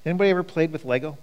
Anybody ever played with Lego?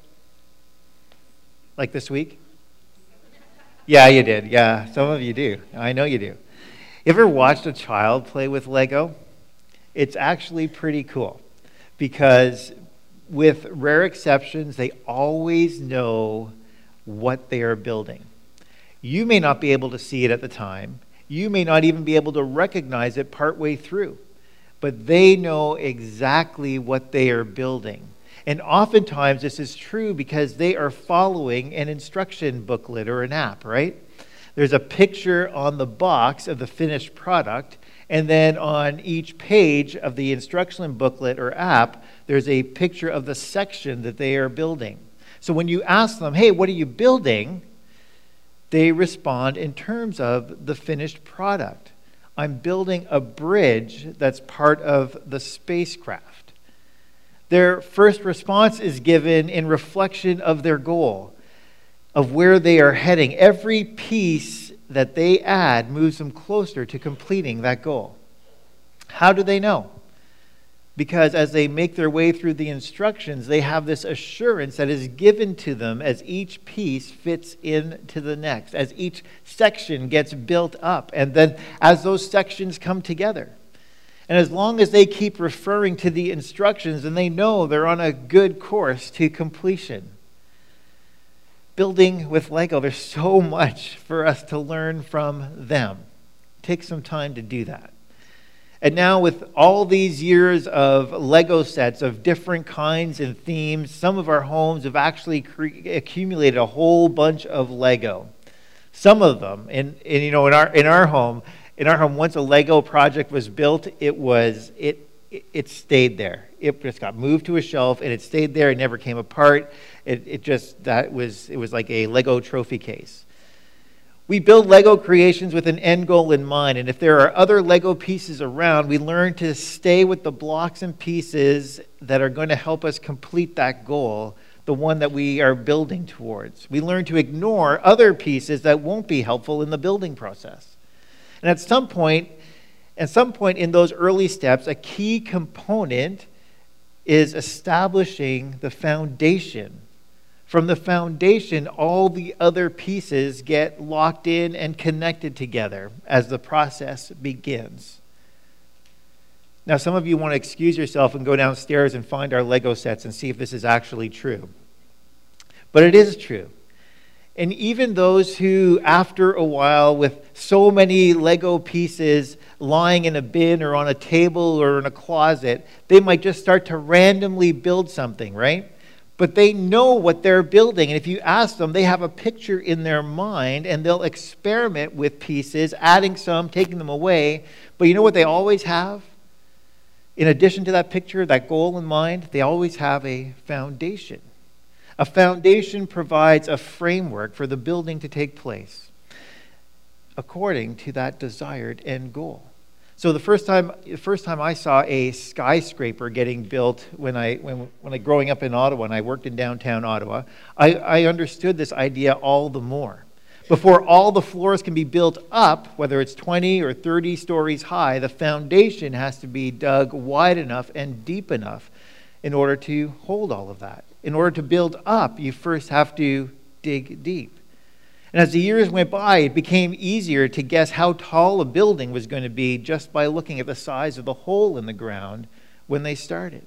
Like this week? Yeah, you did. Yeah, some of you do. I know you do. You ever watched a child play with Lego? It's actually pretty cool because with rare exceptions, they always know what they are building. You may not be able to see it at the time. You may not even be able to recognize it partway through, but they know exactly what they are building. And oftentimes this is true because they are following an instruction booklet or an app, right? There's a picture on the box of the finished product, and then on each page of the instruction booklet or app, there's a picture of the section that they are building. So when you ask them, hey, what are you building? They respond in terms of the finished product. I'm building a bridge that's part of the spacecraft. Their first response is given in reflection of their goal, of where they are heading. Every piece that they add moves them closer to completing that goal. How do they know? Because as they make their way through the instructions, they have this assurance that is given to them as each piece fits into the next, as each section gets built up, and then as those sections come together. And as long as they keep referring to the instructions, then they know they're on a good course to completion. Building with Lego, there's so much for us to learn from them. Take some time to do that. And now with all these years of Lego sets of different kinds and themes, some of our homes have actually accumulated a whole bunch of Lego. Some of them, and you know, in our home, once a Lego project was built, it stayed there. It just got moved to a shelf, and it stayed there. It never came apart. It was like a Lego trophy case. We build Lego creations with an end goal in mind, and if there are other Lego pieces around, we learn to stay with the blocks and pieces that are going to help us complete that goal, the one that we are building towards. We learn to ignore other pieces that won't be helpful in the building process. And at some point in those early steps, a key component is establishing the foundation. From the foundation, all the other pieces get locked in and connected together as the process begins. Now, some of you want to excuse yourself and go downstairs and find our Lego sets and see if this is actually true. But it is true. And even those who, after a while, with so many Lego pieces lying in a bin or on a table or in a closet, they might just start to randomly build something, right? But they know what they're building. And if you ask them, they have a picture in their mind, and they'll experiment with pieces, adding some, taking them away. But you know what they always have? In addition to that picture, that goal in mind, they always have a foundation. A foundation provides a framework for the building to take place according to that desired end goal. So the first time I saw a skyscraper getting built when I growing up in Ottawa and I worked in downtown Ottawa, I understood this idea all the more. Before all the floors can be built up, whether it's 20 or 30 stories high, the foundation has to be dug wide enough and deep enough in order to hold all of that. In order to build up, you first have to dig deep. And as the years went by, it became easier to guess how tall a building was going to be just by looking at the size of the hole in the ground when they started.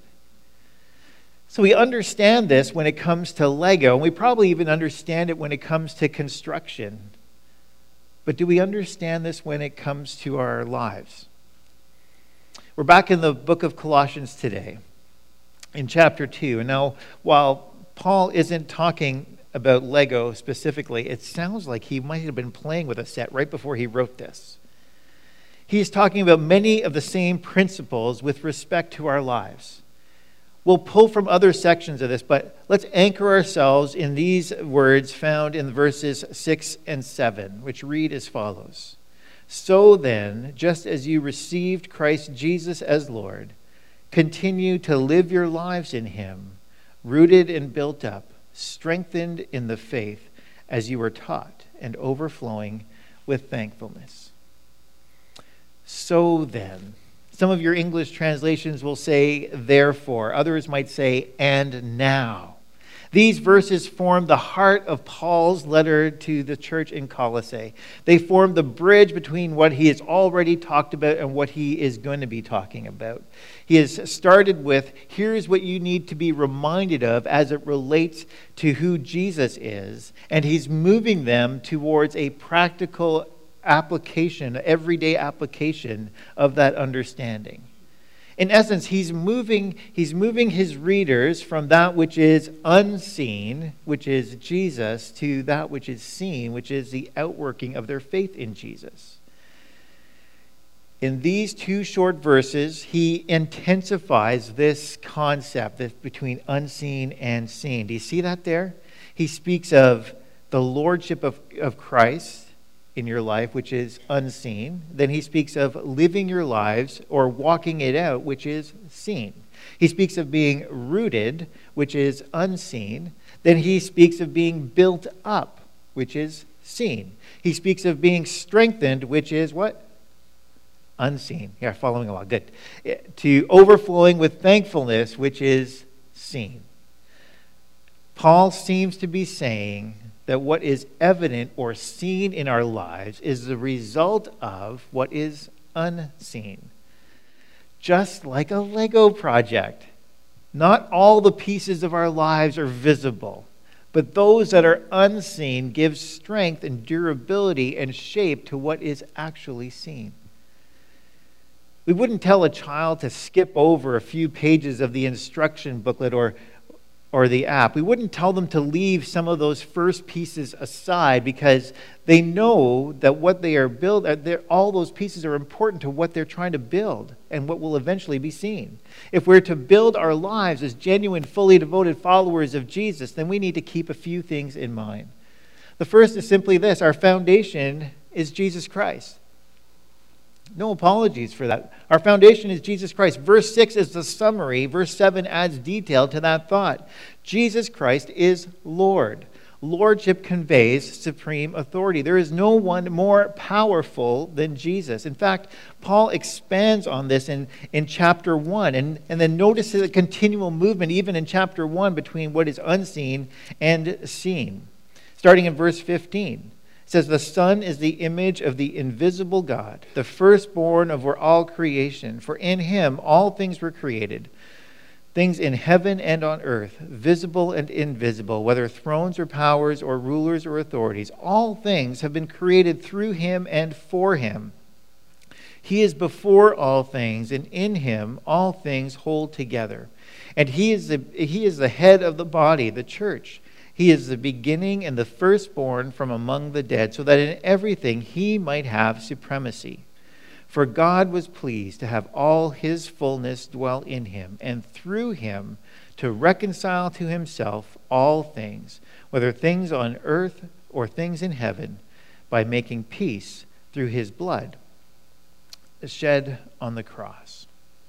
So we understand this when it comes to Lego, and we probably even understand it when it comes to construction. But do we understand this when it comes to our lives? We're back in the book of Colossians today, in chapter 2. And now, while Paul isn't talking about Lego specifically, it sounds like he might have been playing with a set right before he wrote this. He's talking about many of the same principles with respect to our lives. We'll pull from other sections of this, but let's anchor ourselves in these words found in verses 6 and 7, which read as follows. So then, just as you received Christ Jesus as Lord, continue to live your lives in him, rooted and built up, strengthened in the faith as you were taught, and overflowing with thankfulness. So then, Some of your English translations will say, therefore. Others might say, and now. These verses form the heart of Paul's letter to the church in Colossae. They form the bridge between what he has already talked about and what he is going to be talking about. He has started with, here's what you need to be reminded of as it relates to who Jesus is. And he's moving them towards a practical application, everyday application of that understanding. In essence, he's moving his readers from that which is unseen, which is Jesus, to that which is seen, which is the outworking of their faith in Jesus. In these two short verses, he intensifies this concept between unseen and seen. Do you see that there? He speaks of the lordship of Christ in your life, which is unseen. Then he speaks of living your lives or walking it out, which is seen. He speaks of being rooted, which is unseen. Then he speaks of being built up, which is seen. He speaks of being strengthened, which is what? Unseen. Yeah, following along. Good. To overflowing with thankfulness, which is seen. Paul seems to be saying that what is evident or seen in our lives is the result of what is unseen. Just like a Lego project. Not all the pieces of our lives are visible, but those that are unseen give strength and durability and shape to what is actually seen. We wouldn't tell a child to skip over a few pages of the instruction booklet or the app. We wouldn't tell them to leave some of those first pieces aside because they know that what they are building, all those pieces are important to what they're trying to build and what will eventually be seen. If we're to build our lives as genuine, fully devoted followers of Jesus, then we need to keep a few things in mind. The first is simply this: our foundation is Jesus Christ. No apologies for that. Our foundation is Jesus Christ. Verse 6 is the summary. Verse 7 adds detail to that thought. Jesus Christ is Lord. Lordship conveys supreme authority. There is no one more powerful than Jesus. In fact, Paul expands on this in chapter 1. And then notice the continual movement even in chapter 1 between what is unseen and seen. Starting in verse 15. It says, the Son is the image of the invisible God, the firstborn over all creation. For in him all things were created, things in heaven and on earth, visible and invisible, whether thrones or powers or rulers or authorities. All things have been created through him and for him. He is before all things, and in him all things hold together. And he is the head of the body, the church. He is the beginning and the firstborn from among the dead, so that in everything he might have supremacy. For God was pleased to have all his fullness dwell in him, and through him to reconcile to himself all things, whether things on earth or things in heaven, by making peace through his blood shed on the cross.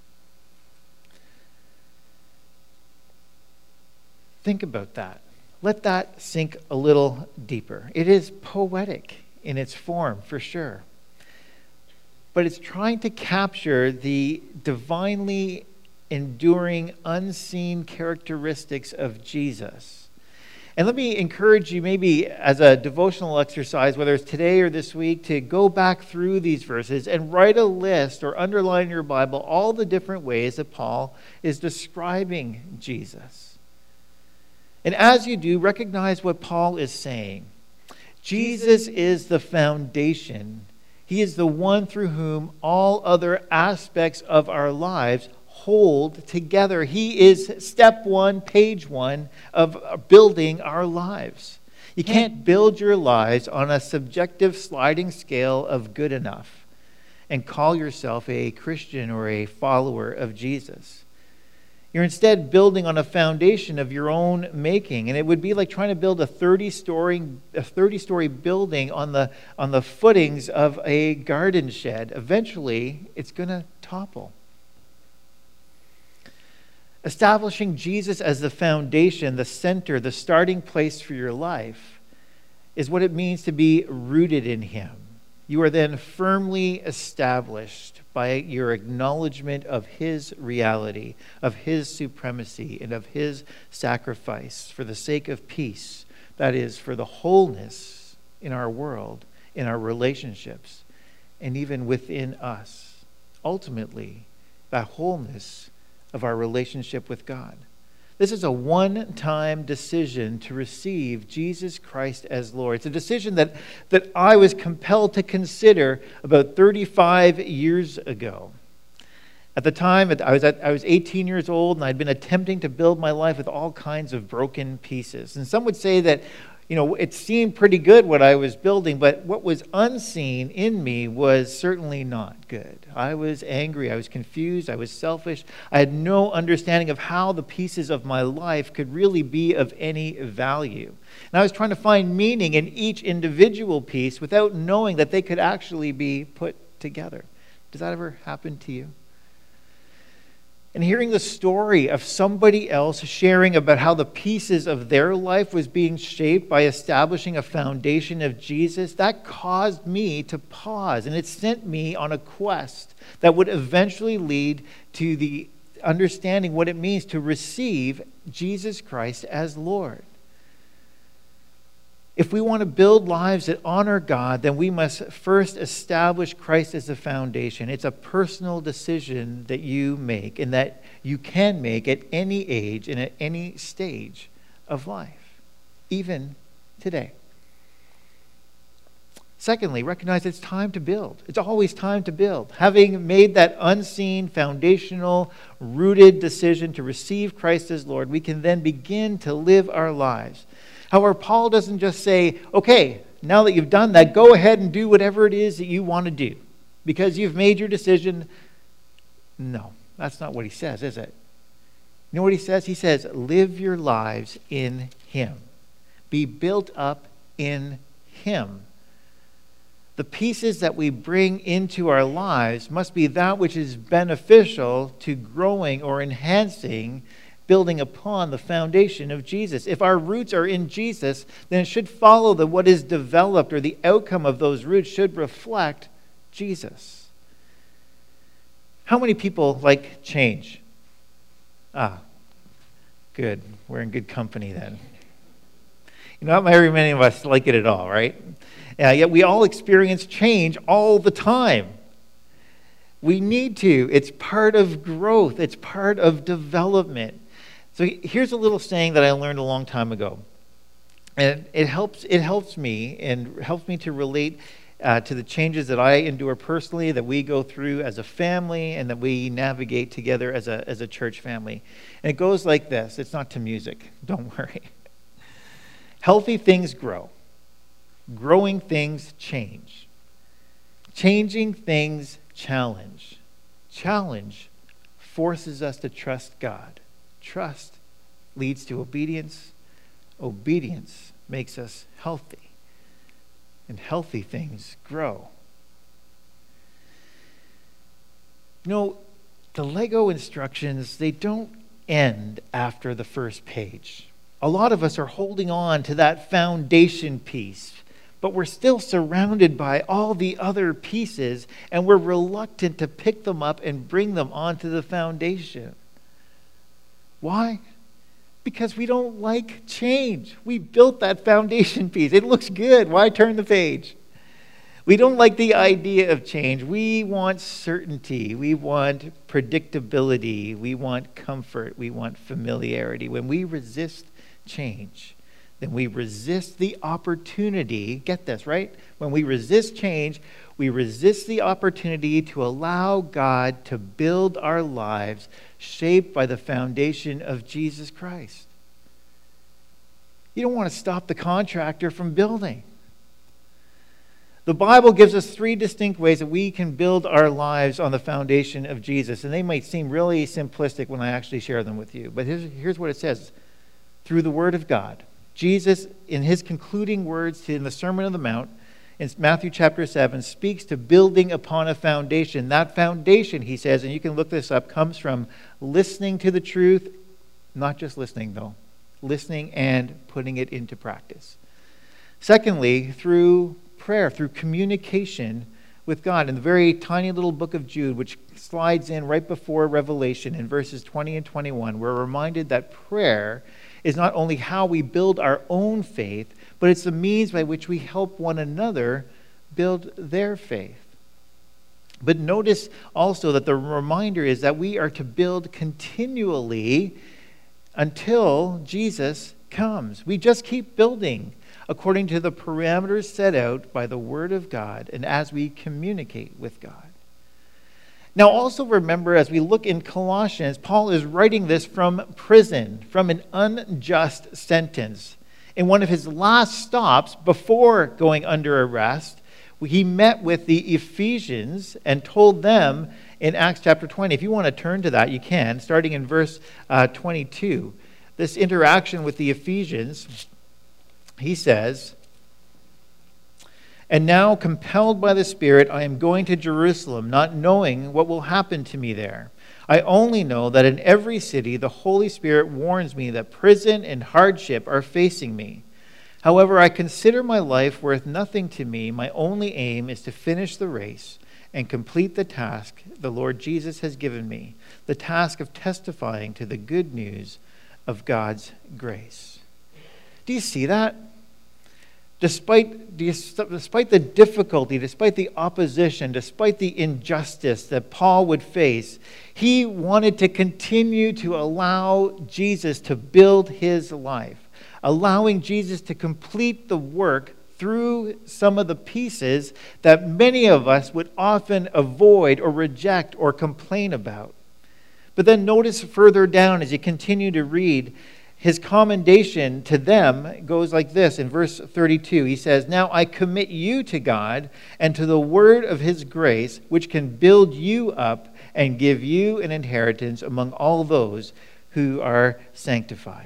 Think about that. Let that sink a little deeper. It is poetic in its form, for sure. But it's trying to capture the divinely enduring, unseen characteristics of Jesus. And let me encourage you, maybe as a devotional exercise, whether it's today or this week, to go back through these verses and write a list or underline in your Bible all the different ways that Paul is describing Jesus. And as you do, recognize what Paul is saying. Jesus is the foundation. He is the one through whom all other aspects of our lives hold together. He is step one, page one of building our lives. You can't build your lives on a subjective sliding scale of good enough and call yourself a Christian or a follower of Jesus. You're instead building on a foundation of your own making. And it would be like trying to build a 30-story building on the footings of a garden shed. Eventually, it's going to topple. Establishing Jesus as the foundation, the center, the starting place for your life is what it means to be rooted in him. You are then firmly established by your acknowledgement of his reality, of his supremacy, and of his sacrifice for the sake of peace, that is, for the wholeness in our world, in our relationships, and even within us. Ultimately, that wholeness of our relationship with God. This is a one-time decision to receive Jesus Christ as Lord. It's a decision that I was compelled to consider about 35 years ago. At the time, I was 18 years old, and I'd been attempting to build my life with all kinds of broken pieces. And some would say that, it seemed pretty good what I was building, but what was unseen in me was certainly not good. I was angry, I was confused, I was selfish. I had no understanding of how the pieces of my life could really be of any value. And I was trying to find meaning in each individual piece without knowing that they could actually be put together. Does that ever happen to you? And hearing the story of somebody else sharing about how the pieces of their life was being shaped by establishing a foundation of Jesus, that caused me to pause. And it sent me on a quest that would eventually lead to the understanding what it means to receive Jesus Christ as Lord. If we want to build lives that honor God, then we must first establish Christ as the foundation. It's a personal decision that you make and that you can make at any age and at any stage of life, even today. Secondly, recognize it's time to build. It's always time to build. Having made that unseen, foundational, rooted decision to receive Christ as Lord, we can then begin to live our lives. However, Paul doesn't just say, okay, now that you've done that, go ahead and do whatever it is that you want to do because you've made your decision. No, that's not what he says, is it? You know what he says? He says, live your lives in him. Be built up in him. The pieces that we bring into our lives must be that which is beneficial to growing or enhancing, building upon the foundation of Jesus. If our roots are in Jesus, then it should follow that what is developed or the outcome of those roots should reflect Jesus. How many people like change? Good. We're in good company then. Not very many of us like it at all, right? Yet we all experience change all the time. We need to. It's part of growth. It's part of development. So here's a little saying that I learned a long time ago. And it helps me to relate to the changes that I endure personally, that we go through as a family, and that we navigate together as a church family. And it goes like this. It's not to music. Don't worry. Healthy things grow. Growing things change. Changing things challenge. Challenge forces us to trust God. Trust leads to obedience. Obedience makes us healthy. And healthy things grow. The Lego instructions, they don't end after the first page. A lot of us are holding on to that foundation piece, but we're still surrounded by all the other pieces, and we're reluctant to pick them up and bring them onto the foundation. Why? Because we don't like change. We built that foundation piece. It looks good. Why turn the page? We don't like the idea of change. We want certainty. We want predictability. We want comfort. We want familiarity. When we resist change, then we resist the opportunity. Get this, right? When we resist change, we resist the opportunity to allow God to build our lives shaped by the foundation of Jesus Christ. You don't want to stop the contractor from building. The Bible gives us three distinct ways that we can build our lives on the foundation of Jesus. And they might seem really simplistic when I actually share them with you. But here's what it says. Through the Word of God. Jesus, in his concluding words in the Sermon on the Mount, in Matthew chapter 7, speaks to building upon a foundation. That foundation, he says, and you can look this up, comes from listening to the truth, not just listening though, listening and putting it into practice. Secondly, through prayer, through communication with God. In the very tiny little book of Jude, which slides in right before Revelation in verses 20 and 21, we're reminded that prayer is not only how we build our own faith, but it's the means by which we help one another build their faith. But notice also that the reminder is that we are to build continually until Jesus comes. We just keep building according to the parameters set out by the Word of God and as we communicate with God. Now also remember, as we look in Colossians, Paul is writing this from prison, from an unjust sentence. In one of his last stops before going under arrest, he met with the Ephesians and told them in Acts chapter 20. If you want to turn to that, you can, starting in verse 22. This interaction with the Ephesians, he says, "And now, compelled by the Spirit, I am going to Jerusalem, not knowing what will happen to me there. I only know that in every city the Holy Spirit warns me that prison and hardship are facing me. However, I consider my life worth nothing to me. My only aim is to finish the race and complete the task the Lord Jesus has given me, the task of testifying to the good news of God's grace." Do you see that? Despite the difficulty, despite the opposition, despite the injustice that Paul would face, he wanted to continue to allow Jesus to build his life, allowing Jesus to complete the work through some of the pieces that many of us would often avoid or reject or complain about. But then notice further down as you continue to read, his commendation to them goes like this in verse 32. He says, "Now I commit you to God and to the word of his grace, which can build you up and give you an inheritance among all those who are sanctified."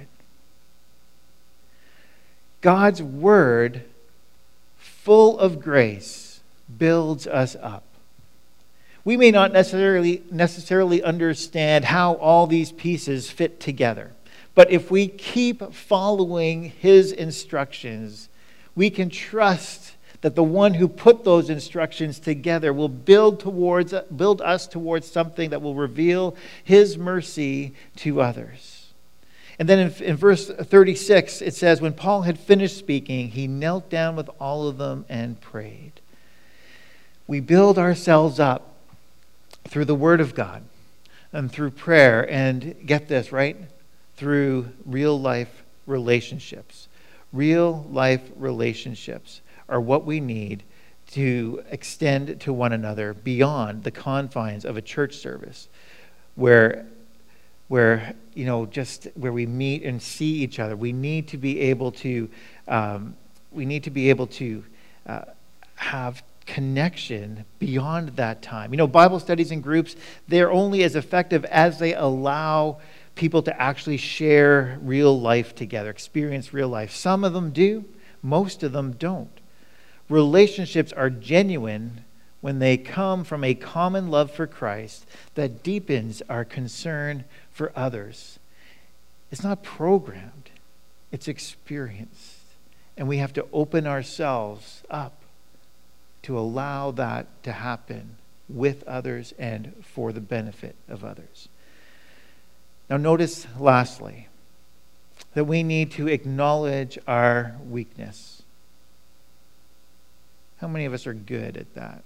God's word, full of grace, builds us up. We may not necessarily understand how all these pieces fit together. But if we keep following his instructions, we can trust that the one who put those instructions together will build us towards something that will reveal his mercy to others. And then in verse 36, it says, "When Paul had finished speaking, he knelt down with all of them and prayed." We build ourselves up through the Word of God and through prayer, and get this, right? Through real life relationships. Real life relationships are what we need to extend to one another beyond the confines of a church service where we meet and see each other. We need to be able to have connection beyond that time. Bible studies and groups, they're only as effective as they allow people to actually share real life together, experience real life. Some of them do, most of them don't. Relationships are genuine when they come from a common love for Christ that deepens our concern for others. It's not programmed, it's experienced. And we have to open ourselves up to allow that to happen with others and for the benefit of others. Now notice, lastly, that we need to acknowledge our weakness. How many of us are good at that?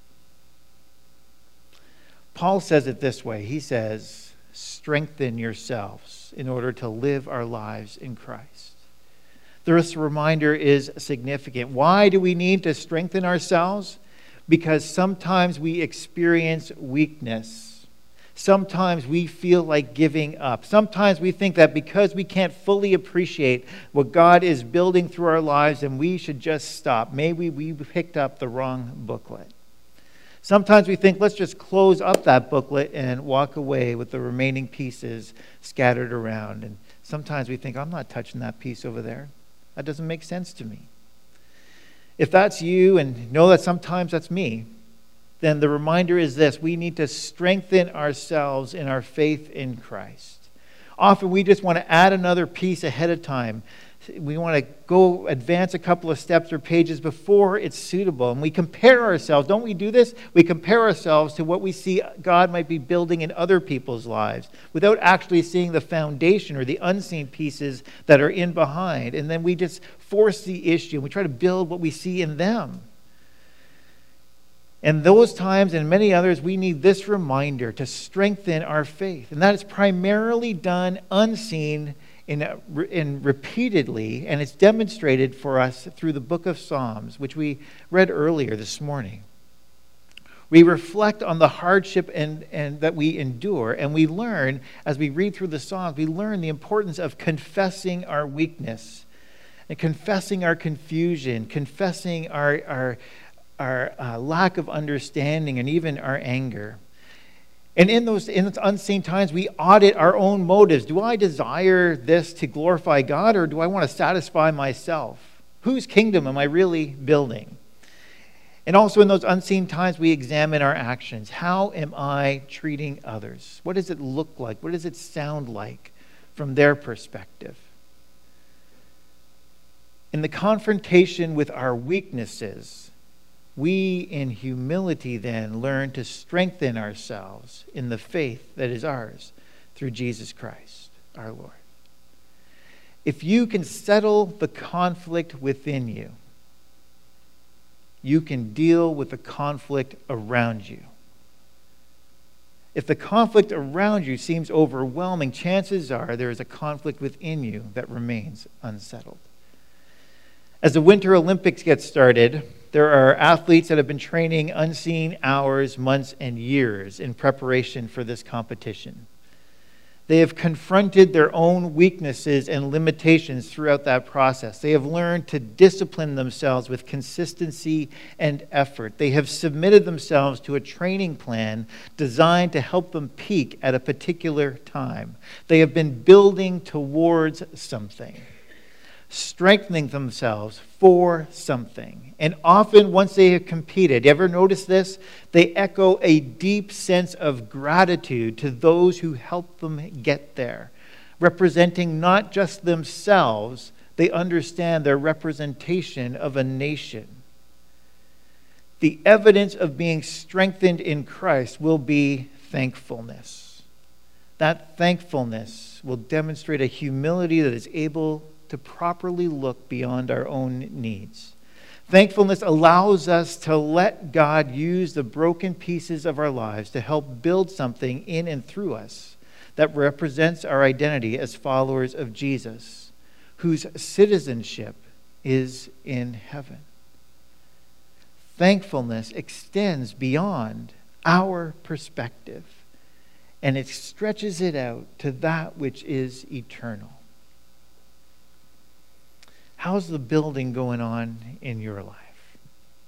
Paul says it this way. He says, "Strengthen yourselves in order to live our lives in Christ." This reminder is significant. Why do we need to strengthen ourselves? Because sometimes we experience weakness. Sometimes we feel like giving up. Sometimes we think that because we can't fully appreciate what God is building through our lives, and we should just stop. Maybe we picked up the wrong booklet. Sometimes we think, let's just close up that booklet and walk away with the remaining pieces scattered around. And sometimes we think, I'm not touching that piece over there. That doesn't make sense to me. If that's you, and know that sometimes that's me, then the reminder is this: we need to strengthen ourselves in our faith in Christ. Often we just want to add another piece ahead of time, we want to go advance a couple of steps or pages before it's suitable. And we compare ourselves. Don't we do this? We compare ourselves to what we see God might be building in other people's lives without actually seeing the foundation or the unseen pieces that are in behind. And then we just force the issue and we try to build what we see in them. And those times and many others, we need this reminder to strengthen our faith. And that is primarily done unseen and repeatedly, and it's demonstrated for us through the book of Psalms, which we read earlier this morning. We reflect on the hardship and that we endure, and we learn, as we read through the Psalms, we learn the importance of confessing our weakness, and confessing our confusion, confessing our lack of understanding, and even our anger. And in those unseen times, we audit our own motives. Do I desire this to glorify God, or do I want to satisfy myself? Whose kingdom am I really building? And also in those unseen times, we examine our actions. How am I treating others? What does it look like? What does it sound like from their perspective? In the confrontation with our weaknesses, we, in humility, then learn to strengthen ourselves in the faith that is ours through Jesus Christ, our Lord. If you can settle the conflict within you, you can deal with the conflict around you. If the conflict around you seems overwhelming, chances are there is a conflict within you that remains unsettled. As the Winter Olympics get started, there are athletes that have been training unseen hours, months, and years in preparation for this competition. They have confronted their own weaknesses and limitations throughout that process. They have learned to discipline themselves with consistency and effort. They have submitted themselves to a training plan designed to help them peak at a particular time. They have been building towards something, strengthening themselves for something. And often once they have competed, you ever notice this? They echo a deep sense of gratitude to those who helped them get there. Representing not just themselves, they understand their representation of a nation. The evidence of being strengthened in Christ will be thankfulness. That thankfulness will demonstrate a humility that is able to properly look beyond our own needs. Thankfulness allows us to let God use the broken pieces of our lives to help build something in and through us that represents our identity as followers of Jesus, whose citizenship is in heaven. Thankfulness extends beyond our perspective, and it stretches it out to that which is eternal. How's the building going on in your life?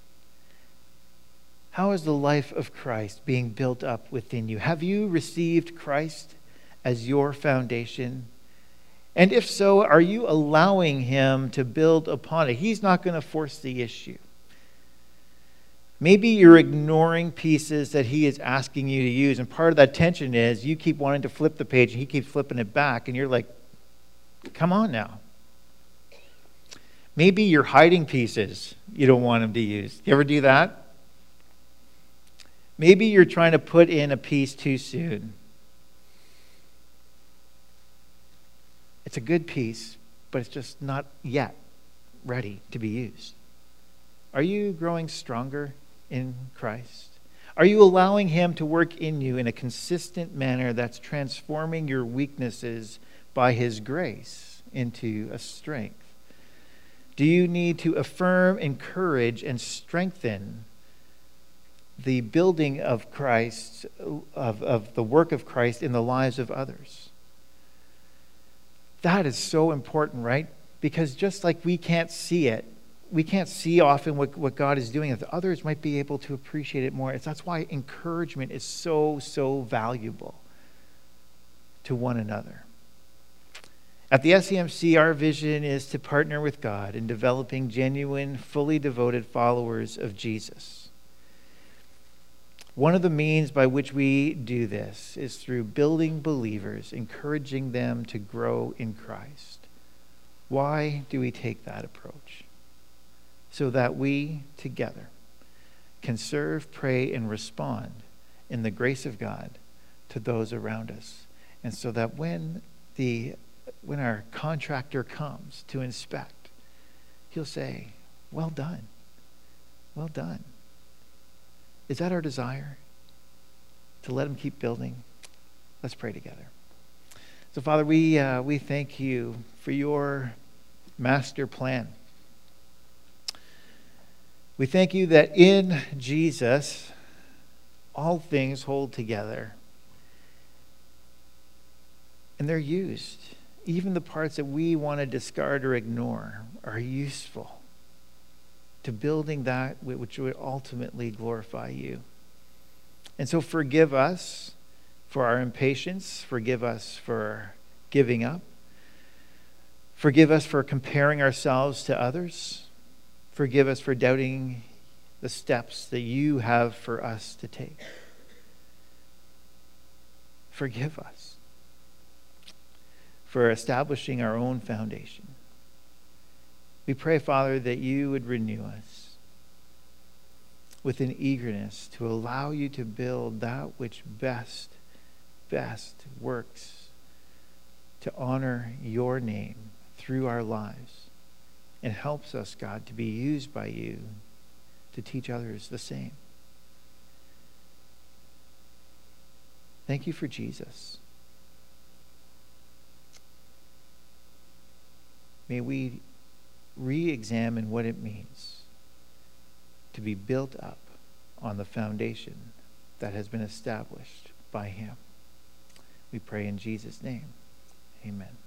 How is the life of Christ being built up within you? Have you received Christ as your foundation? And if so, are you allowing him to build upon it? He's not going to force the issue. Maybe you're ignoring pieces that he is asking you to use, and part of that tension is you keep wanting to flip the page and he keeps flipping it back, and you're like, come on now. Maybe you're hiding pieces you don't want him to use. You ever do that? Maybe you're trying to put in a piece too soon. It's a good piece, but it's just not yet ready to be used. Are you growing stronger in Christ? Are you allowing him to work in you in a consistent manner that's transforming your weaknesses by his grace into a strength? Do you need to affirm, encourage, and strengthen the building of Christ, of the work of Christ in the lives of others? That is so important, right? Because just like we can't see it, we can't see often what God is doing. If others might be able to appreciate it more. That's why encouragement is so valuable to one another. At the SCMC, our vision is to partner with God in developing genuine, fully devoted followers of Jesus. One of the means by which we do this is through building believers, encouraging them to grow in Christ. Why do we take that approach? So that we together can serve, pray, and respond in the grace of God to those around us. And so that when our contractor comes to inspect, he'll say, well done. Well done. Is that our desire? To let him keep building? Let's pray together. So, Father, we thank you for your master plan. We thank you that in Jesus, all things hold together. And they're used. Even the parts that we want to discard or ignore are useful to building that which would ultimately glorify you. And so forgive us for our impatience. Forgive us for giving up. Forgive us for comparing ourselves to others. Forgive us for doubting the steps that you have for us to take. Forgive us for establishing our own foundation. We pray, Father, that you would renew us with an eagerness to allow you to build that which best works to honor your name through our lives, and helps us, God, to be used by you to teach others the same. Thank you for Jesus. May we re-examine what it means to be built up on the foundation that has been established by him. We pray in Jesus' name. Amen.